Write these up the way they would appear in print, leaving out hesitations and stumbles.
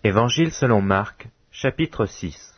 Évangile selon Marc, chapitre 6.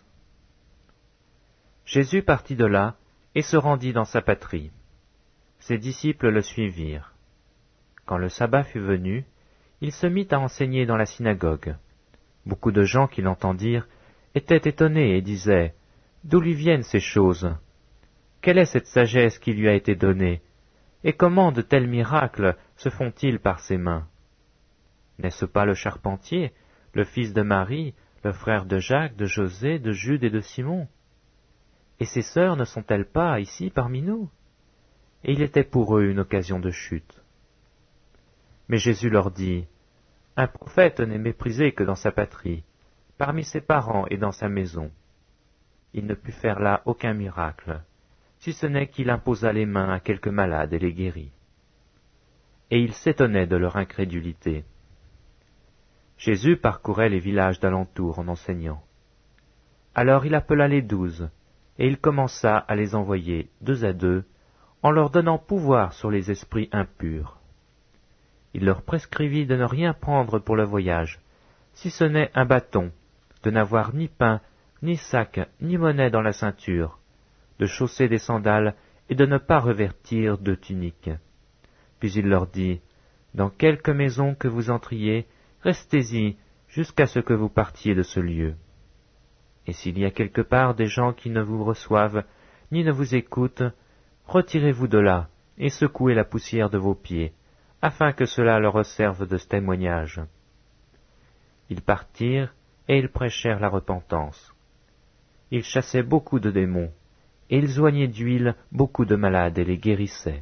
Jésus partit de là et se rendit dans sa patrie. Ses disciples le suivirent. Quand le sabbat fut venu, il se mit à enseigner dans la synagogue. Beaucoup de gens qui l'entendirent étaient étonnés et disaient « D'où lui viennent ces choses? Quelle est cette sagesse qui lui a été donnée? Et comment de tels miracles se font-ils par ses mains? N'est-ce pas le charpentier, le fils de Marie, le frère de Jacques, de José, de Jude et de Simon? Et ses sœurs ne sont-elles pas ici parmi nous? » Et il était pour eux une occasion de chute. Mais Jésus leur dit, « Un prophète n'est méprisé que dans sa patrie, parmi ses parents et dans sa maison. » Il ne put faire là aucun miracle, si ce n'est qu'il imposa les mains à quelques malades et les guérit. Et ils s'étonnaient de leur incrédulité. Jésus parcourait les villages d'alentour en enseignant. Alors il appela les 12, et il commença à les envoyer 2 à 2, en leur donnant pouvoir sur les esprits impurs. Il leur prescrivit de ne rien prendre pour le voyage, si ce n'est un bâton, de n'avoir ni pain, ni sac, ni monnaie dans la ceinture, de chausser des sandales et de ne pas revêtir de tunique. Puis il leur dit, « Dans quelque maison que vous entriez, restez-y jusqu'à ce que vous partiez de ce lieu. Et s'il y a quelque part des gens qui ne vous reçoivent, ni ne vous écoutent, retirez-vous de là et secouez la poussière de vos pieds, afin que cela leur serve de témoignage. » Ils partirent et ils prêchèrent la repentance. Ils chassaient beaucoup de démons, et ils oignaient d'huile beaucoup de malades et les guérissaient.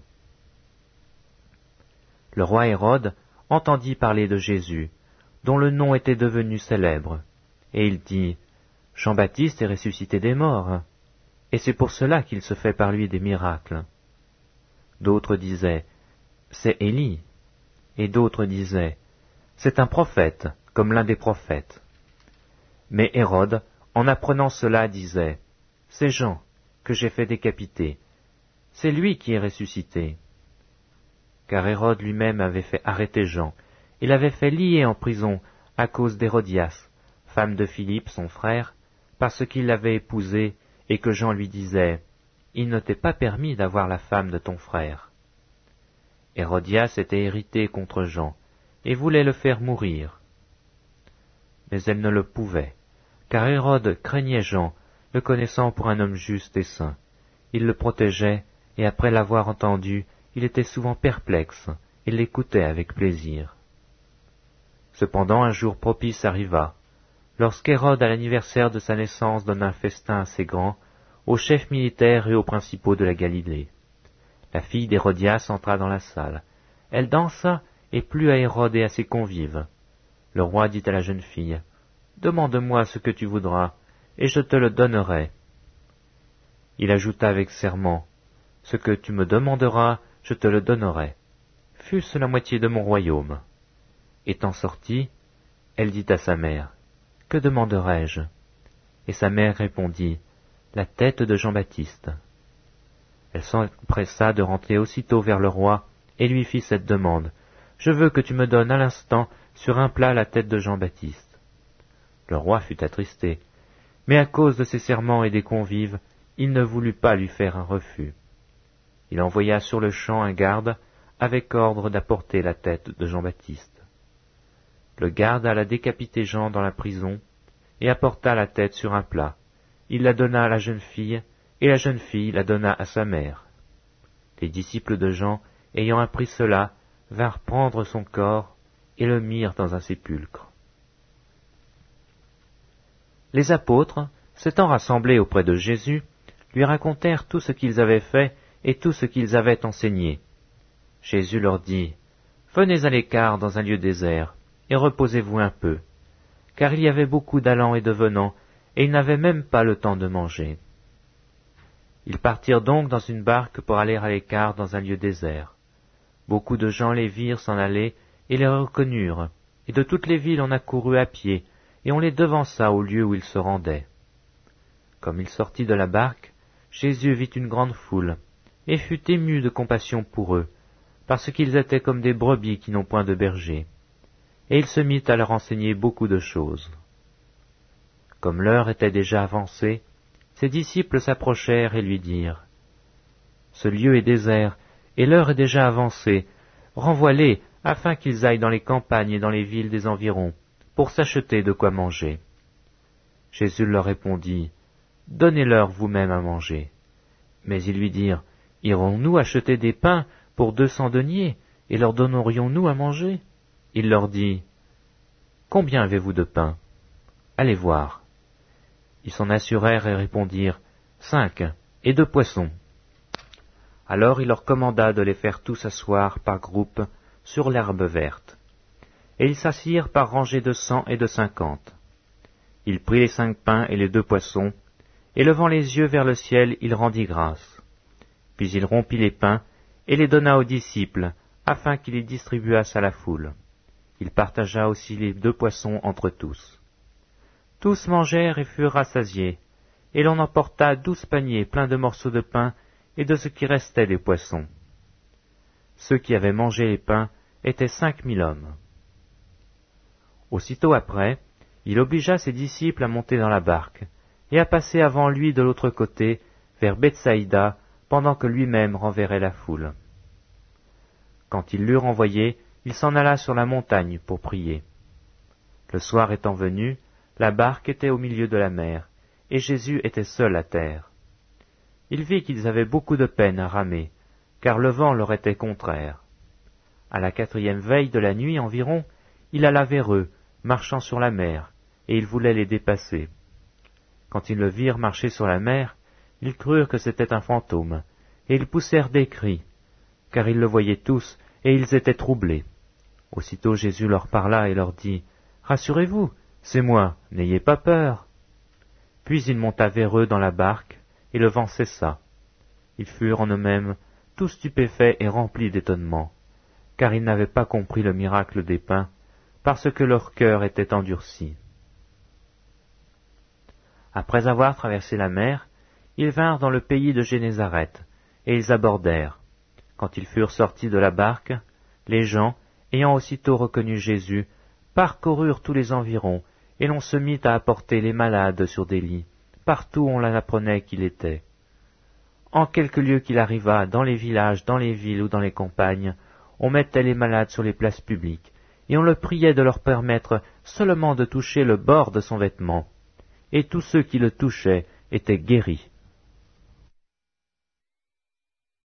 Le roi Hérode entendit parler de Jésus, dont le nom était devenu célèbre, et il dit, « Jean-Baptiste est ressuscité des morts, et c'est pour cela qu'il se fait par lui des miracles. » D'autres disaient, « C'est Élie », et d'autres disaient, « C'est un prophète, comme l'un des prophètes. » Mais Hérode, en apprenant cela, disait, « C'est Jean, que j'ai fait décapiter. C'est lui qui est ressuscité. » Car Hérode lui-même avait fait arrêter Jean, et l'avait fait lier en prison à cause d'Hérodias, femme de Philippe, son frère, parce qu'il l'avait épousée, et que Jean lui disait, « Il ne t'est pas permis d'avoir la femme de ton frère. » Hérodias était irritée contre Jean, et voulait le faire mourir. Mais elle ne le pouvait, car Hérode craignait Jean, le connaissant pour un homme juste et saint. Il le protégeait, et après l'avoir entendu, il était souvent perplexe, et l'écoutait avec plaisir. Cependant un jour propice arriva, lorsqu'Hérode à l'anniversaire de sa naissance donne un festin assez grand, aux chefs militaires et aux principaux de la Galilée. La fille d'Hérodias entra dans la salle. Elle dansa et plut à Hérode et à ses convives. Le roi dit à la jeune fille, « Demande-moi ce que tu voudras, et je te le donnerai. » Il ajouta avec serment, « Ce que tu me demanderas, je te le donnerai, fût-ce la moitié de mon royaume. » Étant sortie, elle dit à sa mère, « Que demanderai-je » Et sa mère répondit, « La tête de Jean-Baptiste. » Elle s'empressa de rentrer aussitôt vers le roi et lui fit cette demande, « Je veux que tu me donnes à l'instant sur un plat la tête de Jean-Baptiste. » Le roi fut attristé, mais à cause de ses serments et des convives, il ne voulut pas lui faire un refus. Il envoya sur-le-champ un garde avec ordre d'apporter la tête de Jean-Baptiste. Le garde alla décapiter Jean dans la prison et apporta la tête sur un plat. Il la donna à la jeune fille, et la jeune fille la donna à sa mère. Les disciples de Jean, ayant appris cela, vinrent prendre son corps et le mirent dans un sépulcre. Les apôtres, s'étant rassemblés auprès de Jésus, lui racontèrent tout ce qu'ils avaient fait et tout ce qu'ils avaient enseigné. Jésus leur dit, « Venez à l'écart dans un lieu désert, et reposez-vous un peu, car il y avait beaucoup d'allants et de venants, et ils n'avaient même pas le temps de manger. » Ils partirent donc dans une barque pour aller à l'écart dans un lieu désert. Beaucoup de gens les virent s'en aller et les reconnurent, et de toutes les villes on accourut à pied, et on les devança au lieu où ils se rendaient. Comme il sortit de la barque, Jésus vit une grande foule, et fut ému de compassion pour eux, parce qu'ils étaient comme des brebis qui n'ont point de berger. Et il se mit à leur enseigner beaucoup de choses. Comme l'heure était déjà avancée, ses disciples s'approchèrent et lui dirent, « Ce lieu est désert, et l'heure est déjà avancée. Renvoie-les, afin qu'ils aillent dans les campagnes et dans les villes des environs, pour s'acheter de quoi manger. » Jésus leur répondit, « Donnez-leur vous-même à manger. » Mais ils lui dirent, « Irons-nous acheter des pains pour 200 deniers, et leur donnerions-nous à manger ?» Il leur dit, « Combien avez-vous de pain? Allez voir. » Ils s'en assurèrent et répondirent, « 5, et 2 poissons. » Alors il leur commanda de les faire tous asseoir par groupes sur l'herbe verte. Et ils s'assirent par rangées de 100 et de 50. Il prit les 5 pains et les 2 poissons, et levant les yeux vers le ciel, il rendit grâce. Puis il rompit les pains et les donna aux disciples, afin qu'ils les distribuassent à la foule. Il partagea aussi les 2 poissons entre tous. Tous mangèrent et furent rassasiés, et l'on emporta 12 paniers pleins de morceaux de pain et de ce qui restait des poissons. Ceux qui avaient mangé les pains étaient 5000 hommes. Aussitôt après, il obligea ses disciples à monter dans la barque, et à passer avant lui de l'autre côté, vers Bethsaïda, pendant que lui-même renverrait la foule. Quand ils l'eurent envoyé, il s'en alla sur la montagne pour prier. Le soir étant venu, la barque était au milieu de la mer, et Jésus était seul à terre. Il vit qu'ils avaient beaucoup de peine à ramer, car le vent leur était contraire. À la 4e veille de la nuit environ, il alla vers eux, marchant sur la mer, et il voulait les dépasser. Quand ils le virent marcher sur la mer, ils crurent que c'était un fantôme, et ils poussèrent des cris, car ils le voyaient tous, et ils étaient troublés. Aussitôt Jésus leur parla et leur dit, « Rassurez-vous, c'est moi, n'ayez pas peur. » Puis il monta vers eux dans la barque, et le vent cessa. Ils furent en eux-mêmes tous stupéfaits et remplis d'étonnement, car ils n'avaient pas compris le miracle des pains, parce que leur cœur était endurci. Après avoir traversé la mer, ils vinrent dans le pays de Génézareth, et ils abordèrent. Quand ils furent sortis de la barque, les gens, ayant aussitôt reconnu Jésus, parcoururent tous les environs, et l'on se mit à apporter les malades sur des lits, partout où on l'apprenait qu'il était. En quelque lieu qu'il arrivât, dans les villages, dans les villes ou dans les campagnes, on mettait les malades sur les places publiques, et on le priait de leur permettre seulement de toucher le bord de son vêtement. Et tous ceux qui le touchaient étaient guéris.